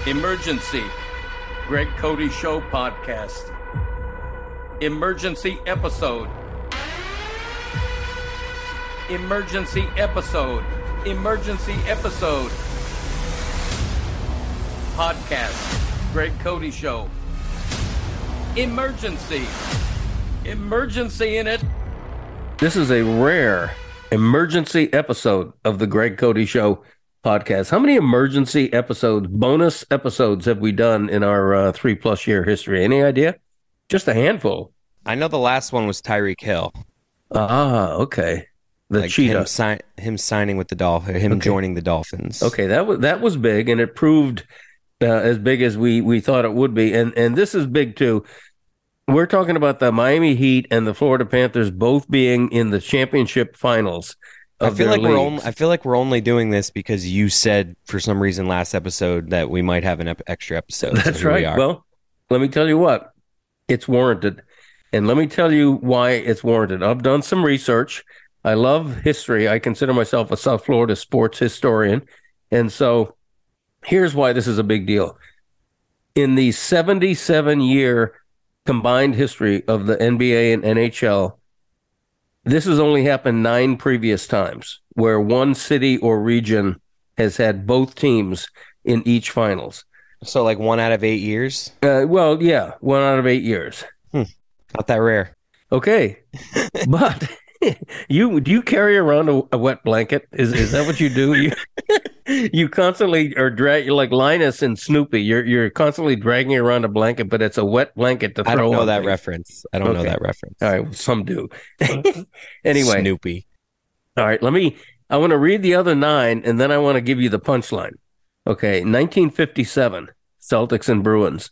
Emergency. Greg Cody Show podcast. Emergency episode. Emergency episode. Emergency episode. Podcast. Greg Cody Show. Emergency. Emergency in it. This is a rare emergency episode of the Greg Cody Show podcast. How many emergency episodes, bonus episodes have we done in our 3+ year history? Any idea? Just a handful. I know the last one was Tyreek Hill. Ah, okay. The cheetah. Him signing with the Dolphins, him joining the Dolphins. Okay, that was big, and it proved as big as we thought it would be. And this is big too. We're talking about the Miami Heat and the Florida Panthers both being in the championship finals. I feel like we're only doing this because you said for some reason last episode that we might have an extra episode. That's right. Well, let me tell you what, it's warranted. And let me tell you why it's warranted. I've done some research. I love history. I consider myself a South Florida sports historian. And so here's why this is a big deal. In the 77-year combined history of the NBA and NHL, this has only happened 9 previous times where one city or region has had both teams in each finals. So like 1 out of 8 years? Well, yeah, 1 out of 8 years. Not that rare. Okay. But do you carry around a wet blanket? Is that what you do? You constantly are you're like Linus and Snoopy. You're constantly dragging around a blanket, but it's a wet blanket to throw. I don't know that things. Reference. I don't know that reference. All right, well, some do. Anyway, Snoopy. All right, I want to read the other 9, and then I want to give you the punchline. Okay, 1957, Celtics and Bruins.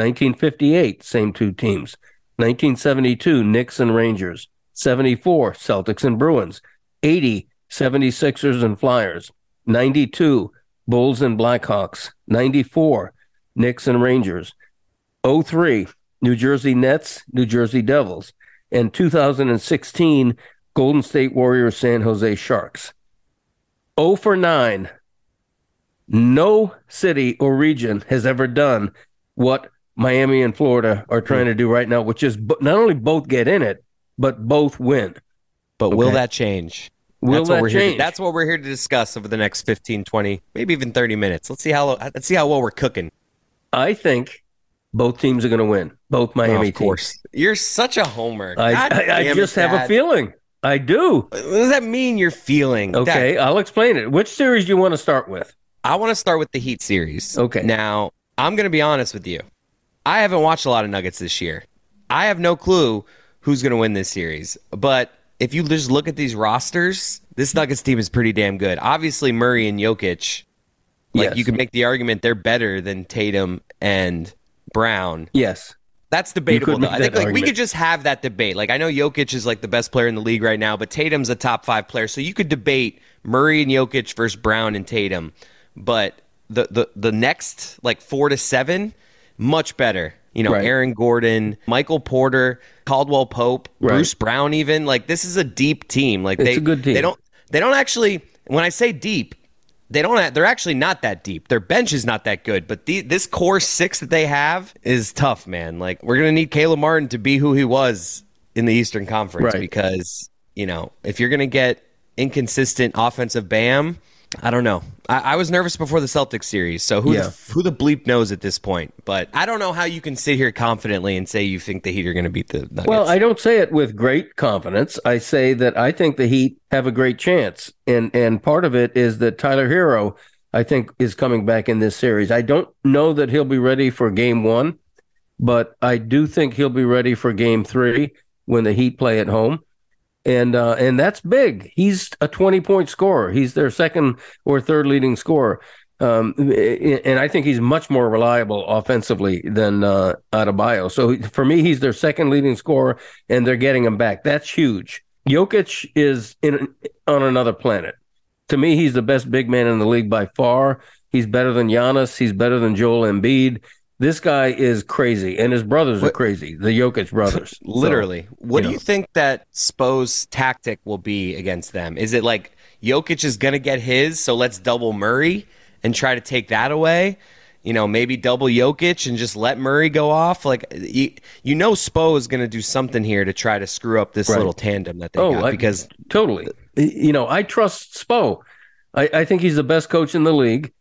1958, same 2 teams. 1972, Knicks and Rangers. 74, Celtics and Bruins. 80, 76ers and Flyers. 92, Bulls and Blackhawks. 94, Knicks and Rangers. 03, New Jersey Nets, New Jersey Devils. And 2016, Golden State Warriors, San Jose Sharks. 0 for 9. No city or region has ever done what Miami and Florida are trying to do right now, which is not only both get in it, but both win. But will that change? That's what we're here to discuss over the next 15, 20, maybe even 30 minutes. Let's see how well we're cooking. I think both teams are going to win. Both Miami of course. teams. You're such a homer. I just have a feeling. I do. What does that mean, you're feeling? Okay, I'll explain it. Which series do you want to start with? I want to start with the Heat series. Okay. Now, I'm going to be honest with you. I haven't watched a lot of Nuggets this year. I have no clue who's going to win this series. But if you just look at these rosters, this Nuggets team is pretty damn good. Obviously, Murray and Jokic, you can make the argument they're better than Tatum and Brown. Yes. That's debatable, though. I think we could just have that debate. I know Jokic is the best player in the league right now, but Tatum's a top 5 player. So you could debate Murray and Jokic versus Brown and Tatum. But the next 4 to 7, much better. Right. Aaron Gordon, Michael Porter, Caldwell Pope, Bruce Brown even. This is a deep team. It's a good team. They don't actually, when I say deep, they're actually not that deep. Their bench is not that good, but this core 6 that they have is tough, man. We're going to need Caleb Martin to be who he was in the Eastern Conference because, if you're going to get inconsistent offensive Bam, I don't know. I was nervous before the Celtics series, so who the bleep knows at this point? But I don't know how you can sit here confidently and say you think the Heat are going to beat the Nuggets. Well, I don't say it with great confidence. I say that I think the Heat have a great chance, and part of it is that Tyler Hero, I think, is coming back in this series. I don't know that he'll be ready for Game 1, but I do think he'll be ready for Game 3 when the Heat play at home. And that's big. He's a 20-point scorer. He's their second or third leading scorer. And I think he's much more reliable offensively than Adebayo. So for me, he's their second leading scorer, and they're getting him back. That's huge. Jokic is on another planet. To me, he's the best big man in the league by far. He's better than Giannis. He's better than Joel Embiid. This guy is crazy, and his brothers are crazy, the Jokic brothers. Literally. So, what do you think that Spo's tactic will be against them? Is it Jokic is going to get his, so let's double Murray and try to take that away? maybe double Jokic and just let Murray go off. Like, Spo is going to do something here to try to screw up this little tandem that they got. Because totally. I trust Spo. I think he's the best coach in the league.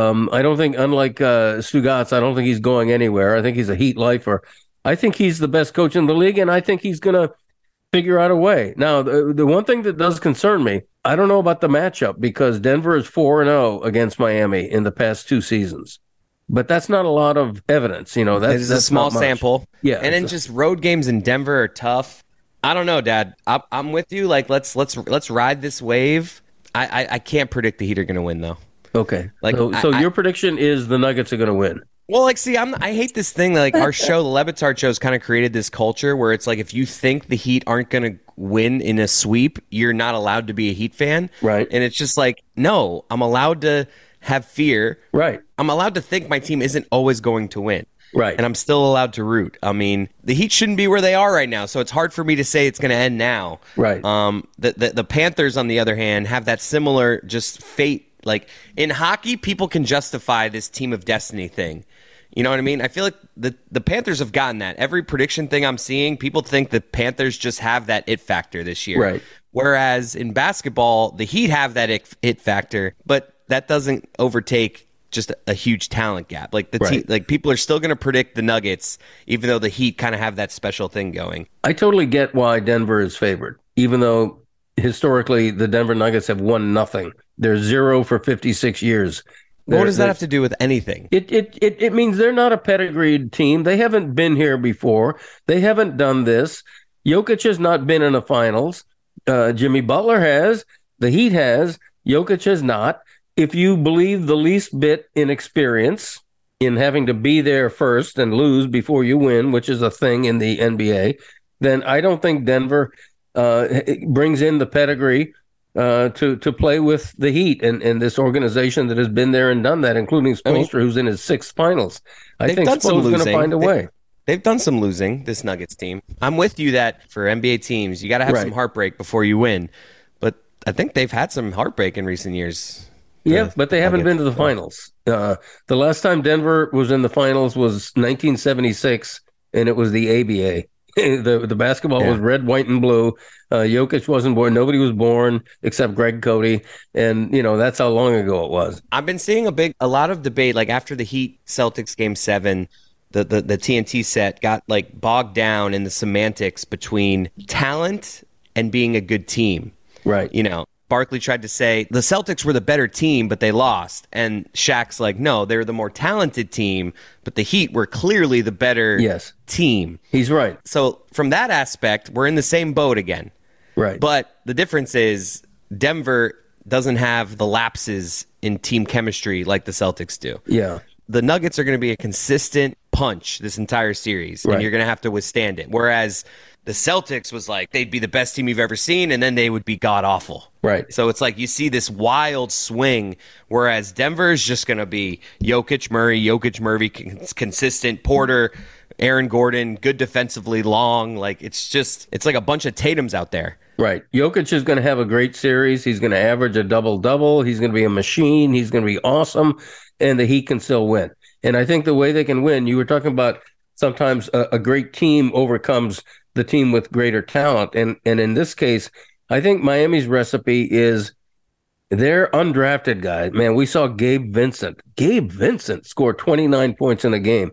I don't think, unlike Stugotz, I don't think he's going anywhere. I think he's a Heat lifer. I think he's the best coach in the league, and I think he's going to figure out a way. Now, the one thing that does concern me, I don't know about the matchup, because Denver is 4-0 against Miami in the past 2 seasons. But that's not a lot of evidence. That's a small sample. Yeah. And then just road games in Denver are tough. I don't know, Dad. I'm with you. Like, let's ride this wave. I can't predict the Heat are going to win, though. Okay. So your prediction is the Nuggets are going to win. Well, I hate this thing. Like, our show, the LeBatard Show's kind of created this culture where it's like, if you think the Heat aren't going to win in a sweep, you're not allowed to be a Heat fan. Right. And it's just like, no, I'm allowed to have fear. Right. I'm allowed to think my team isn't always going to win. Right. And I'm still allowed to root. I mean, the Heat shouldn't be where they are right now, so it's hard for me to say it's going to end now. Right. The Panthers, on the other hand, have that similar just fate. Like, in hockey, people can justify this team of destiny thing. You know what I mean? I feel like the Panthers have gotten that. Every prediction thing I'm seeing, people think the Panthers just have that it factor this year. Right. Whereas in basketball, the Heat have that it factor, but that doesn't overtake just a huge talent gap. Like, people are still going to predict the Nuggets, even though the Heat kind of have that special thing going. I totally get why Denver is favored, even though historically the Denver Nuggets have won nothing. They're 0 for 56 years. What does that have to do with anything? It means they're not a pedigreed team. They haven't been here before. They haven't done this. Jokic has not been in the finals. Jimmy Butler has. The Heat has. Jokic has not. If you believe the least bit in experience in having to be there first and lose before you win, which is a thing in the NBA, then I don't think Denver brings in the pedigree to play with the Heat and this organization that has been there and done that, including Spoelstra, who's in his 6th finals. I think Spoelstra's going to find a way. They've done some losing, this Nuggets team. I'm with you that for NBA teams, you got to have some heartbreak before you win. But I think they've had some heartbreak in recent years. Yeah, but they haven't been to the finals. The last time Denver was in the finals was 1976, and it was the ABA. The basketball was red, white, and blue. Jokic wasn't born. Nobody was born except Greg Cody. And, that's how long ago it was. I've been seeing a lot of debate, like after the Heat Celtics Game 7, the TNT set got like bogged down in the semantics between talent and being a good team. Right. Barkley tried to say the Celtics were the better team, but they lost. And Shaq's like, no, they're the more talented team, but the Heat were clearly the better team. He's right. So from that aspect, we're in the same boat again. Right. But the difference is Denver doesn't have the lapses in team chemistry like the Celtics do. Yeah. The Nuggets are going to be a consistent punch this entire series, and you're going to have to withstand it. Whereas the Celtics was like, they'd be the best team you've ever seen, and then they would be god-awful. Right. So it's like you see this wild swing, whereas Denver is just going to be Jokic, Murray, consistent, Porter, Aaron Gordon, good defensively, long. Like, it's like a bunch of Tatums out there. Right. Jokic is going to have a great series. He's going to average a double-double. He's going to be a machine. He's going to be awesome, and the Heat can still win. And I think the way they can win, you were talking about sometimes a great team overcomes the team with greater talent. And in this case, I think Miami's recipe is their undrafted guys. Man, we saw Gabe Vincent. Gabe Vincent scored 29 points in a game.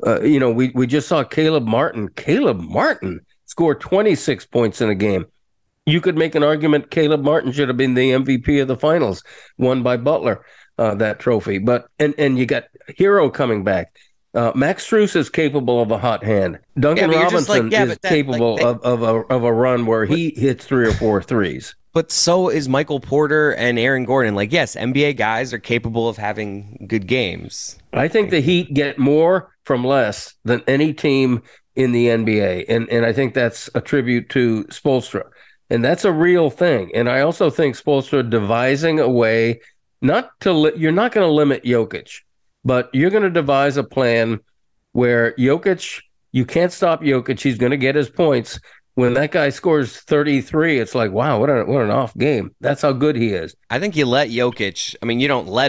We just saw Caleb Martin. Caleb Martin scored 26 points in a game. You could make an argument Caleb Martin should have been the MVP of the finals, won by Butler, that trophy. But and you got Hero coming back. Max Strus is capable of a hot hand. Duncan Robinson is capable of a run where he hits 3 or 4 threes. But so is Michael Porter and Aaron Gordon. Like, yes, NBA guys are capable of having good games. I think the Heat get more from less than any team in the NBA. And I think that's a tribute to Spoelstra. And that's a real thing. And I also think Spoelstra devising a way you're not going to limit Jokic, but you're going to devise a plan where Jokic, you can't stop Jokic. He's going to get his points. When that guy scores 33, it's like, wow, what an off game. That's how good he is. I think you let Jokic, you don't let him.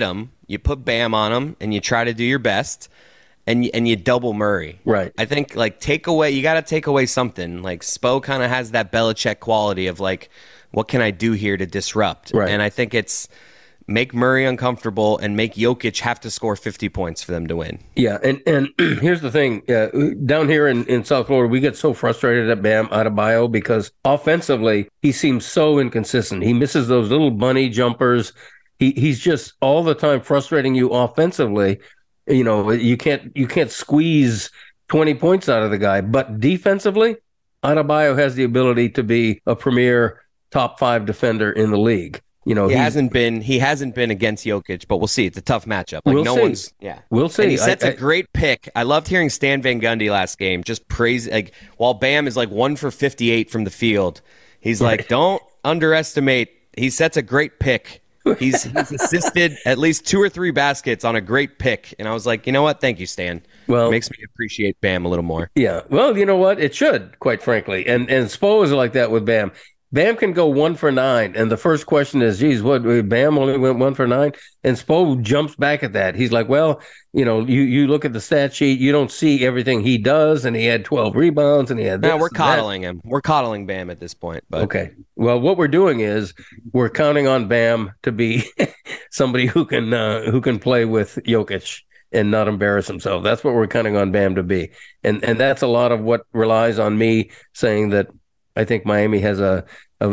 you put Bam on him, and you try to do your best, and you double Murray. Right. I think you got to take away something. Like Spo kind of has that Belichick quality of like, what can I do here to disrupt? Right. And I think it's make Murray uncomfortable and make Jokic have to score 50 points for them to win. Yeah, and here's the thing. Down here in South Florida, we get so frustrated at Bam Adebayo because offensively, he seems so inconsistent. He misses those little bunny jumpers. He's just all the time frustrating you offensively. You know, you can't squeeze 20 points out of the guy. But defensively, Adebayo has the ability to be a premier top 5 defender in the league. You know, he hasn't been against Jokic, but we'll see. It's a tough matchup. Like we'll see. And he sets a great pick. I loved hearing Stan Van Gundy last game. Just praise while Bam is 1 for 58 from the field. He's like, don't underestimate. He sets a great pick. He's assisted at least 2 or 3 baskets on a great pick. And I was like, you know what? Thank you, Stan. Well, it makes me appreciate Bam a little more. Yeah. Well, you know what? It should, quite frankly. And Spo is like that with Bam. Bam can go 1 for 9, and the first question is, geez, what, Bam only went 1 for 9? And Spo jumps back at that. He's like, well, you know, you look at the stat sheet, you don't see everything he does, and he had 12 rebounds, and he had this. No, we're coddling him. We're coddling Bam at this point. But. Okay. Well, what we're doing is we're counting on Bam to be somebody who can play with Jokic and not embarrass himself. That's what we're counting on Bam to be. And that's a lot of what relies on me saying that I think Miami has a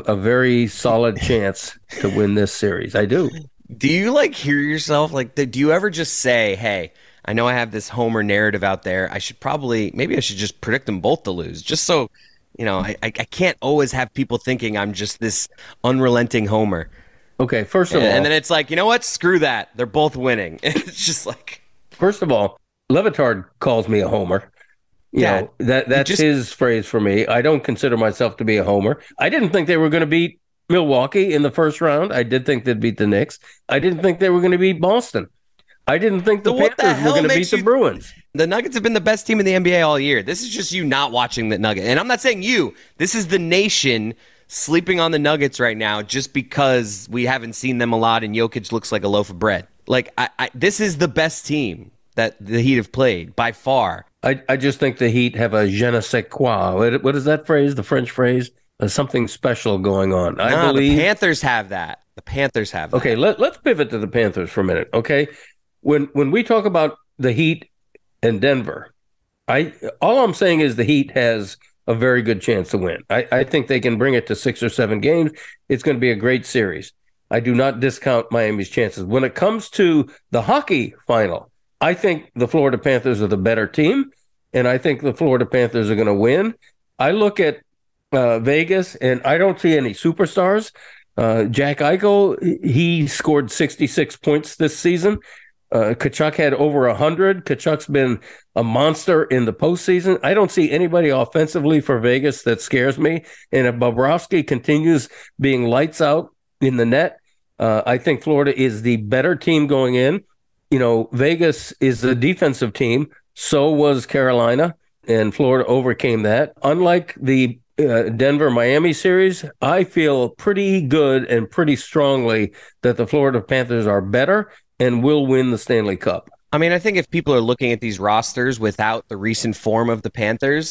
very solid chance to win this series. I do. Do you hear yourself? Do you ever just say, hey, I know I have this homer narrative out there. Maybe I should just predict them both to lose just so, you know, I can't always have people thinking I'm just this unrelenting homer. Okay, first of all. And then it's like, you know what? Screw that. They're both winning. It's just like. First of all, Levitard calls me a homer. You know, that's his phrase for me. I don't consider myself to be a homer. I didn't think they were going to beat Milwaukee in the first round. I did think they'd beat the Knicks. I didn't think they were going to beat Boston. I didn't think the Panthers were going to beat the Bruins. The Nuggets have been the best team in the NBA all year. This is just you not watching the Nuggets. And I'm not saying you. This is the nation sleeping on the Nuggets right now just because we haven't seen them a lot and Jokic looks like a loaf of bread. This is the best team that the Heat have played by far. I just think the Heat have a je ne sais quoi. What is that phrase? The French phrase? Something special going on. I believe the Panthers have that. Okay, let's pivot to the Panthers for a minute. Okay, when we talk about the Heat and Denver, all I'm saying is the Heat has a very good chance to win. I think they can bring it to 6 or 7 games. It's going to be a great series. I do not discount Miami's chances. When it comes to the hockey final, I think the Florida Panthers are the better team, and I think the Florida Panthers are going to win. I look at Vegas, and I don't see any superstars. Jack Eichel, he scored 66 points this season. Kachuk had over 100. Kachuk's been a monster in the postseason. I don't see anybody offensively for Vegas that scares me. And if Bobrovsky continues being lights out in the net, I think Florida is the better team going in. You know, Vegas is a defensive team. So was Carolina, and Florida overcame that. Unlike the Denver-Miami series, I feel pretty good and pretty strongly that the Florida Panthers are better and will win the Stanley Cup. I mean, I think if people are looking at these rosters without the recent form of the Panthers,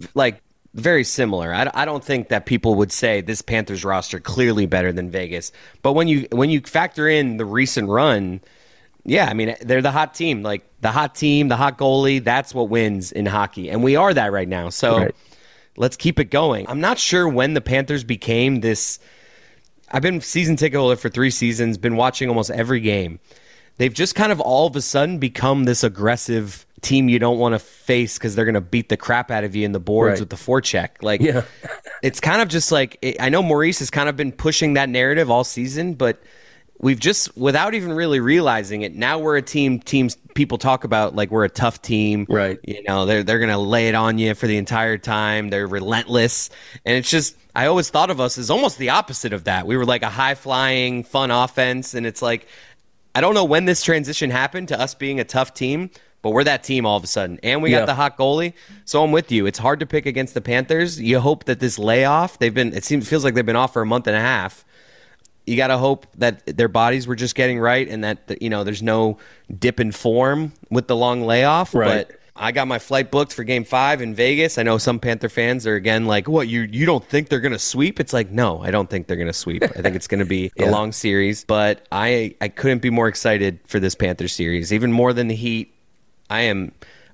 very similar. I don't think that people would say this Panthers roster clearly better than Vegas. But when you factor in the recent run, yeah, I mean, they're the hot team. The hot team, the hot goalie, that's what wins in hockey. And we are that right now. So Let's keep it going. I'm not sure when the Panthers became this. I've been season ticket holder for 3 seasons, been watching almost every game. They've just kind of all of a sudden become this aggressive team you don't want to face because they're going to beat the crap out of you in the boards with the forecheck. It's kind of just I know Maurice has kind of been pushing that narrative all season, but we've just, without even really realizing it, now we're a teams people talk about we're a tough team. Right. You know, they're going to lay it on you for the entire time. They're relentless. And it's just, I always thought of us as almost the opposite of that. We were a high-flying, fun offense. And it's I don't know when this transition happened to us being a tough team, but we're that team all of a sudden. And we got the hot goalie. So I'm with you. It's hard to pick against the Panthers. You hope that this layoff, feels like they've been off for a month and a half. you got to hope that their bodies were just getting right and that, there's no dip in form with the long layoff. Right. But I got my flight booked for Game 5 in Vegas. I know some Panther fans are, again, like, what, you don't think they're going to sweep? It's like, no, I don't think they're going to sweep. I think it's going to be a long series. But I couldn't be more excited for this Panther series. Even more than the Heat, I am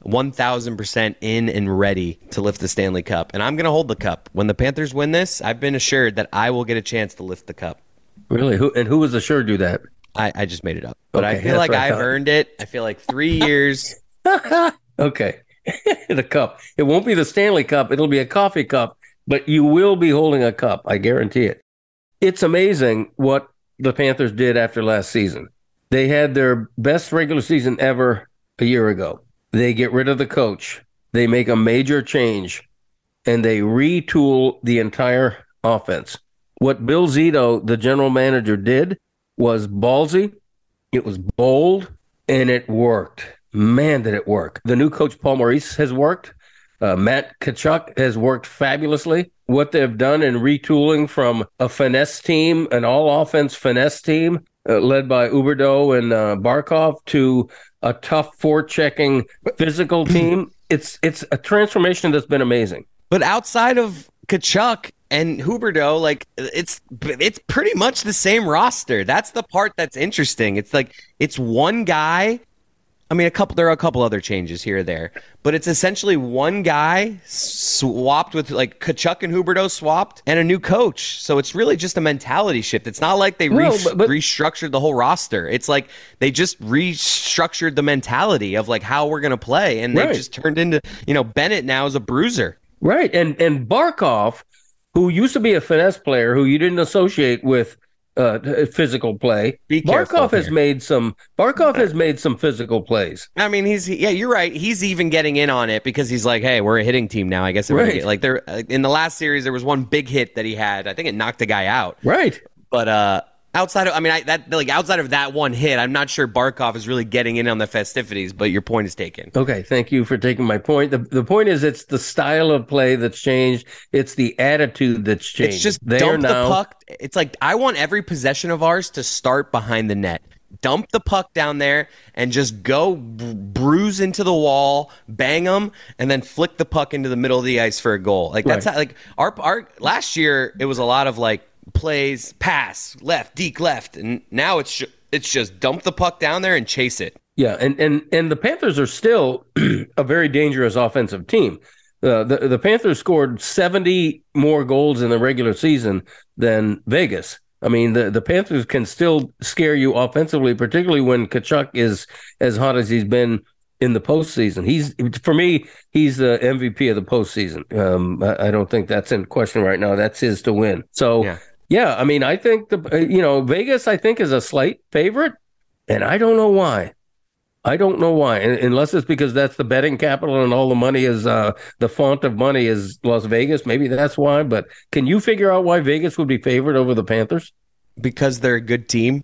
1,000% in and ready to lift the Stanley Cup. And I'm going to hold the cup. When the Panthers win this, I've been assured that I will get a chance to lift the cup. Really? Who was assured you that? I just made it up. But Okay, I feel like right. I've earned it. I feel like 3 years. Okay. The cup. It won't be the Stanley Cup. It'll be a coffee cup, but you will be holding a cup. I guarantee it. It's amazing what the Panthers did after last season. They had their best regular season ever a year ago. They get rid of the coach. They make a major change, and they retool the entire offense. What Bill Zito, the general manager, did was ballsy. It was bold, and it worked. Man, did it work. The new coach, Paul Maurice, has worked. Matt Tkachuk has worked fabulously. What they've done in retooling from a finesse team, an all-offense finesse team, led by Huberdeau and Barkov, to a tough forechecking physical team, it's a transformation that's been amazing. But outside of Tkachuk and Huberdeau, like it's pretty much the same roster. That's the part that's interesting. It's like it's one guy. I mean, there are a couple other changes here or there, but it's essentially one guy swapped with like Tkachuk and Huberdeau swapped and a new coach. So it's really just a mentality shift. It's not like they restructured the whole roster. It's like they just restructured the mentality of like how we're going to play. And they've just turned into, Bennett now is a bruiser. Right. And Barkov, who used to be a finesse player who you didn't associate with physical play. Barkov has made some physical plays. I mean, you're right. He's even getting in on it because he's like, hey, we're a hitting team now. I guess like there in the last series there was one big hit that he had. I think it knocked a guy out. Right. But outside of that one hit, I'm not sure Barkov is really getting in on the festivities, but your point is taken. Okay, thank you for taking my point. The point is it's the style of play that's changed. It's the attitude that's changed. It's just dump the puck. It's like I want every possession of ours to start behind the net. Dump the puck down there and just go bruise into the wall, bang them, and then flick the puck into the middle of the ice for a goal. Like that's how, like our last year it was a lot of like plays, pass, left, deke left, and now it's just dump the puck down there and chase it. Yeah, and the Panthers are still a very dangerous offensive team. The Panthers scored 70 more goals in the regular season than Vegas. I mean, the Panthers can still scare you offensively, particularly when Tkachuk is as hot as he's been in the postseason. For me, he's the MVP of the postseason. I don't think that's in question right now. That's his to win. So, yeah, I mean, I think Vegas, I think, is a slight favorite, and I don't know why. Unless it's because that's the betting capital and all the money is the font of money is Las Vegas. Maybe that's why. But can you figure out why Vegas would be favored over the Panthers? Because they're a good team.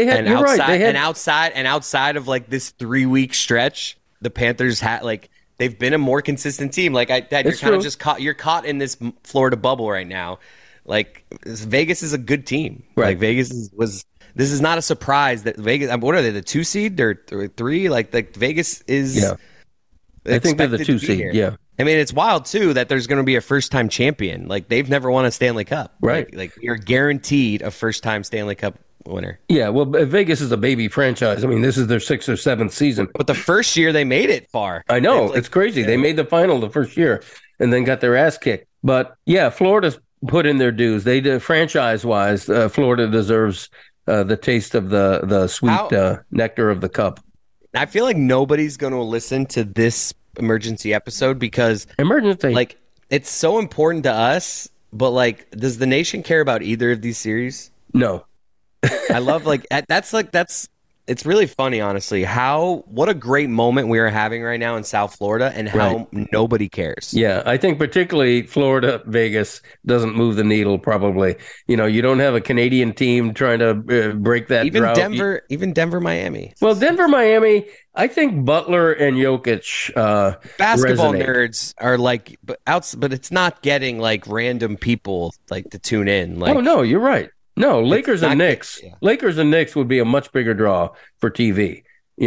Outside of like this 3-week stretch, the Panthers they've been a more consistent team. Like you're kind of just caught in this Florida bubble right now. Like Vegas is a good team. Right. Like Vegas This is not a surprise that Vegas. What are they? The 2 seed or 3? Like Vegas is. Yeah, I think they're the 2 seed. Here. Yeah, I mean it's wild too that there's going to be a first-time champion. Like they've never won a Stanley Cup. Right. Like you're guaranteed a first-time Stanley Cup winner. Yeah. Well, Vegas is a baby franchise. I mean, this is their 6th or 7th season. But the first year they made it far. I know it's crazy. They made the final the first year and then got their ass kicked. But yeah, Florida's put in their dues. They did franchise-wise. Florida deserves the taste of the sweet nectar of the cup. I feel like nobody's going to listen to this emergency episode because like it's so important to us. But like, does the nation care about either of these series? No. I love it's really funny, honestly, what a great moment we are having right now in South Florida and how nobody cares. Yeah, I think particularly Florida, Vegas doesn't move the needle probably. You don't have a Canadian team trying to break that drought. Even Denver, Miami. Well, Denver, Miami, I think Butler and Jokic basketball resonate. Nerds are like, but it's not getting like random people like to tune in. Like, oh, no, you're right. No, Lakers and Knicks. Yeah. Lakers and Knicks would be a much bigger draw for TV.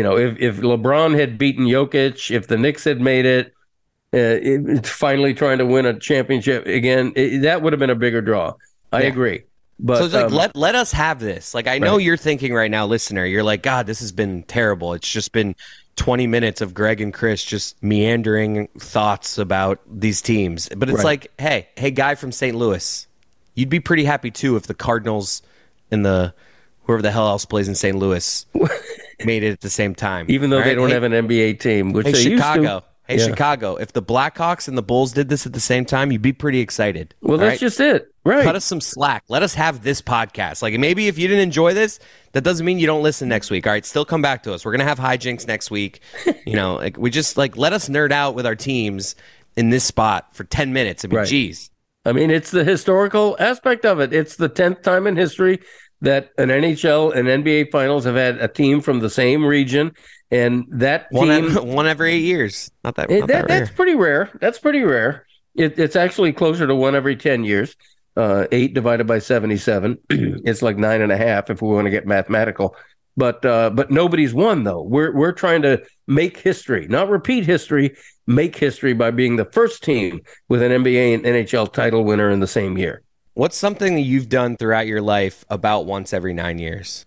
If LeBron had beaten Jokic, if the Knicks had made it, it's finally trying to win a championship again, that would have been a bigger draw. I agree. But so it's like, let us have this. Like, I know you're thinking right now, listener, you're like, God, this has been terrible. It's just been 20 minutes of Greg and Chris just meandering thoughts about these teams. But it's like, hey, guy from St. Louis, you'd be pretty happy too if the Cardinals and whoever the hell else plays in St. Louis made it at the same time. Even though they don't have an NBA team, which they Chicago. used to. Hey, Chicago, if the Blackhawks and the Bulls did this at the same time, you'd be pretty excited. Well, that's just it. Right. Cut us some slack. Let us have this podcast. Like, maybe if you didn't enjoy this, that doesn't mean you don't listen next week. All right, still come back to us. We're going to have hijinks next week. We just, let us nerd out with our teams in this spot for 10 minutes. I mean, geez. I mean, it's the historical aspect of it. It's the 10th time in history that an NHL and NBA finals have had a team from the same region. And that team, one every 8 years. That's pretty rare. That's pretty rare. It's actually closer to one every 10 years. 8 divided by 77. It's like 9.5 if we want to get mathematical. But nobody's won though. We're trying to make history, not repeat history. Make history by being the first team with an NBA and NHL title winner in the same year. What's something that you've done throughout your life about once every 9 years?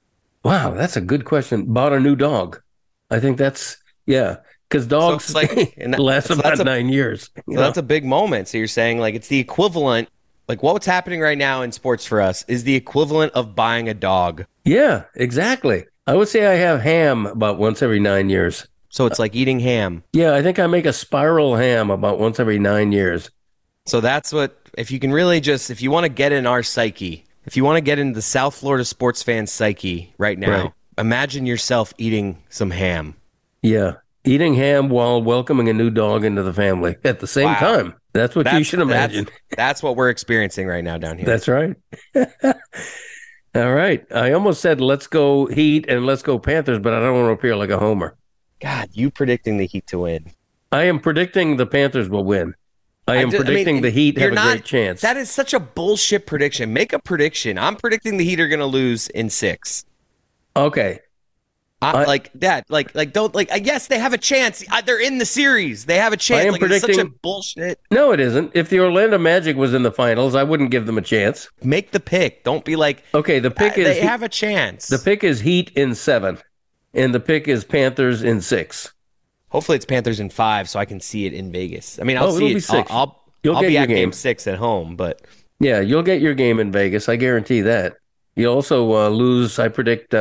Wow, that's a good question. Bought a new dog. I think that's, because dogs last about 9 years. That's a big moment. So you're saying it's the equivalent, what's happening right now in sports for us is the equivalent of buying a dog. Yeah, exactly. I would say I have ham about once every 9 years. So it's like eating ham. Yeah, I think I make a spiral ham about once every 9 years. So that's if you can really if you want to get in our psyche, if you want to get into the South Florida sports fan psyche right now, imagine yourself eating some ham. Yeah, eating ham while welcoming a new dog into the family at the same time. That's what you should imagine. That's what we're experiencing right now down here. That's right. All right. I almost said let's go Heat and let's go Panthers, but I don't want to appear like a homer. God, you predicting the Heat to win. I am predicting the Panthers will win. I am predicting the Heat have a great chance. That is such a bullshit prediction. Make a prediction. I'm predicting the Heat are going to lose in 6. Okay. Yes, they have a chance. They're in the series. They have a chance. I am predicting, it's such a bullshit. No, it isn't. If the Orlando Magic was in the finals, I wouldn't give them a chance. Make the pick. Don't be like, okay, the pick is they have a chance. The pick is Heat in 7, and the pick is Panthers in 6. Hopefully it's Panthers in 5, so I can see it in Vegas. I mean, I'll see it. 6. I'll be at game 6 at home, but yeah, you'll get your game in Vegas. I guarantee that. You also lose, I predict,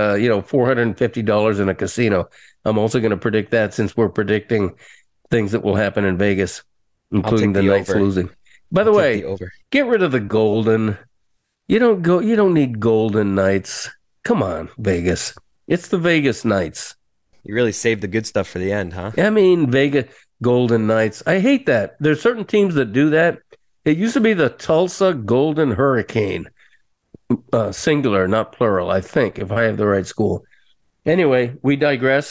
$450 in a casino. I'm also going to predict that since we're predicting things that will happen in Vegas, including the Knights losing. By the way, get rid of the golden. You don't need golden Knights. Come on, Vegas. It's the Vegas Knights. You really saved the good stuff for the end, huh? I mean, Vegas Golden Knights. I hate that. There's certain teams that do that. It used to be the Tulsa Golden Hurricane. Singular, not plural, I think, if I have the right school. Anyway, we digress.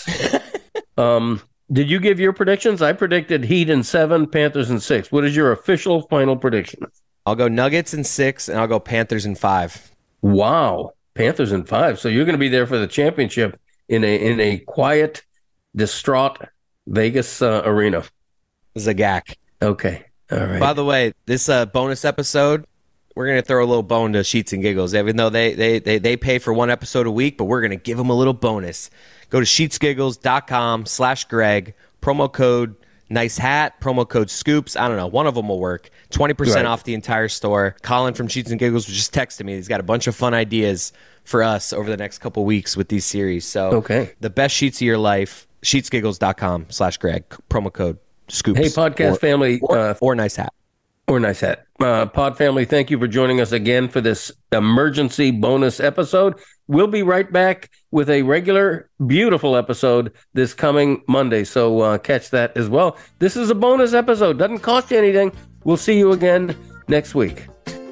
Did you give your predictions? I predicted Heat in 7, Panthers in 6. What is your official final prediction? I'll go Nuggets in 6, and I'll go Panthers in 5. Wow, Panthers in 5. So you're going to be there for the championship in a quiet, distraught Vegas arena. Zagak. Okay, all right. By the way, this bonus episode, we're going to throw a little bone to Sheets and Giggles, even though they pay for one episode a week, but we're going to give them a little bonus. Go to sheetsgiggles.com/Greg, promo code Nice Hat, promo code Scoops. I don't know. One of them will work. 20% off the entire store. Colin from Sheets and Giggles was just texting me. He's got a bunch of fun ideas for us over the next couple weeks with these series. So the best sheets of your life, sheetsgiggles.com/Greg, promo code Scoops. Hey, podcast family. Or Nice Hat. Or Nice Hat. Pod family, thank you for joining us again for this emergency bonus episode. We'll be right back with a regular, beautiful episode this coming Monday. So catch that as well. This is a bonus episode. Doesn't cost you anything. We'll see you again next week.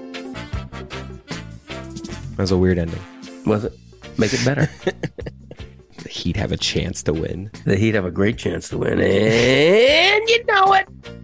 That was a weird ending. Was it? Make it better. The Heat have a chance to win. The Heat have a great chance to win. And you know it.